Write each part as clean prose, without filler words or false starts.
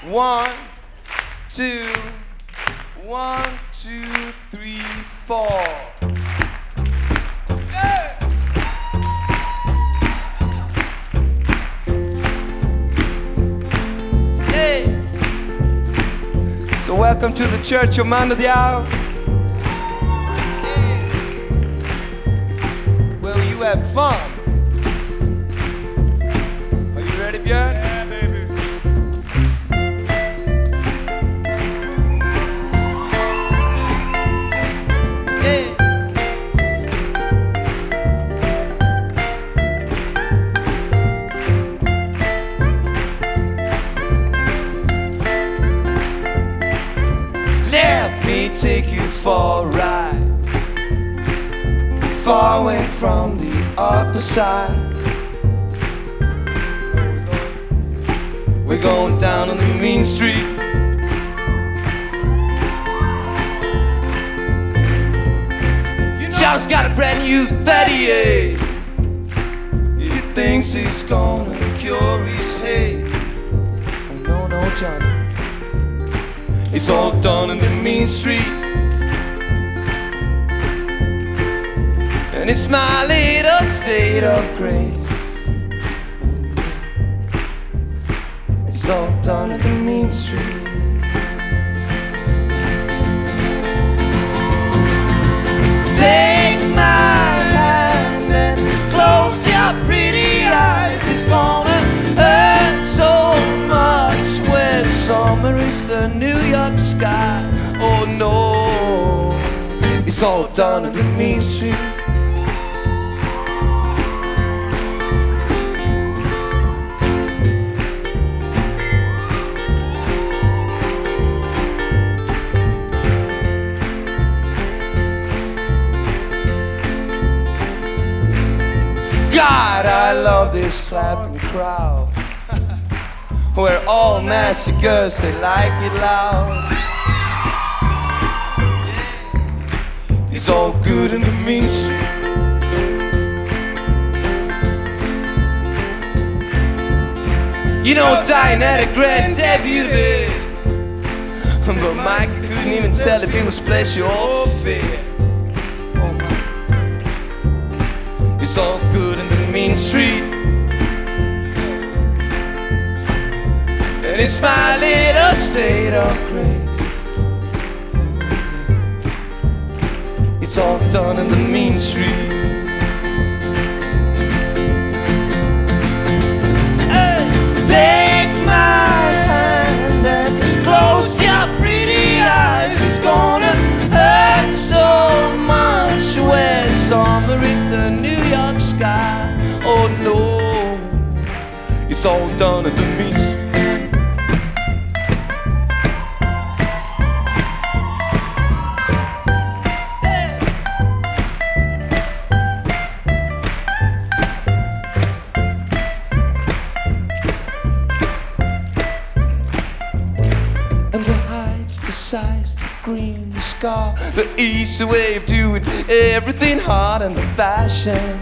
1, 2, 1, 2, 3, 4. Yeah. Hey. So welcome to the Church of Man of the Hour. Yeah. Well, you have fun. Are you ready, Björn? Yeah, baby. Let me take you for a ride, far away from the upper side. We're going down on the mean street. John's got a brand new 38. He thinks he's gonna cure his hate. Oh no, no, Johnny. It's all done in the mean street. And it's my little state of grace. It's all done in the mean street. Take my hand and close your pretty eyes. It's gonna hurt so much when summer is the New York sky. Oh no, it's all done in the mean street. God, I love this clapping crowd, where all nasty girls, they like it loud. It's all good in the mean street. You know, Diane had a grand debut there, but Mike couldn't even tell if it was pleasure or fear. Oh my. It's all good in the mean street. And it's my little state of grace. It's all done in the mean street. Hey. Take my hand and close your pretty eyes. It's gonna hurt so much when summer is the New York sky. Oh no, it's all done in the mean street. And the heights, the size, the green, the scar, the easy way of doing everything hard and the fashion.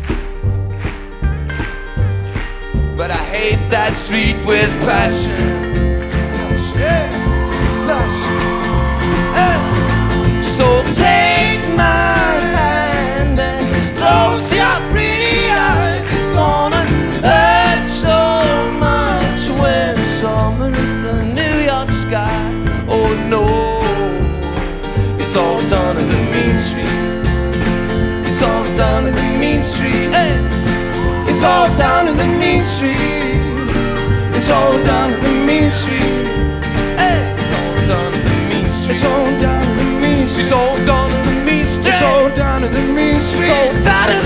But I hate that street with passion. Yeah. So take my hand and close your pretty eyes. It's gonna hurt so much when summer is the New York sky. Oh no, it's all done in the mean street. It's all done in the mean street. Hey. It's all down in the mean street. It's all down in the mean street. Hey. It's all down in the mean street. It's all down in the mean street. It's all down in the mean street. It's all down in the mean street. It's all down in